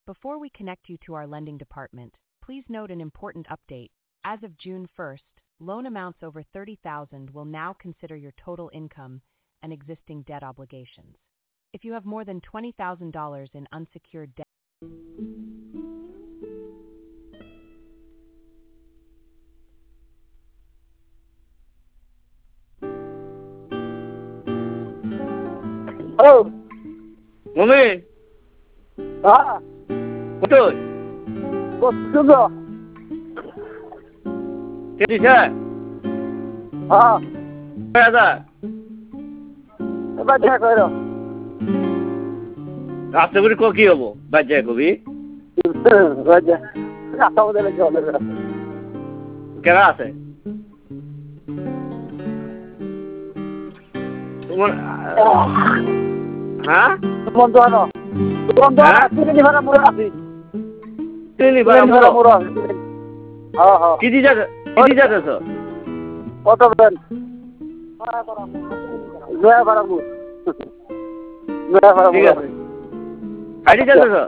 Before we connect you to our lending department, please note an important update. As of June 1st, loan amounts over $30,000 will now consider your total income and existing debt obligations. If you have more than $20,000 in unsecured debt, Oh, Mami, ah, betul. bos juga. Jadi saya, Ah, saya ada. baca kau. রাস্তা করে কি হবো বাচ্চা কবি Baca. Tak tahu dah lagi orang. কেনা আছে তোমার হ্যাঁ Mondono. Mondono, sini di mana murah sih? তিনি Mana murah? Ah, ah. কি দি যাচ্ছ কত বেন? নয়া বারামু। নয়া বারামু। ঠিক আছে আইডি যাচ্ছ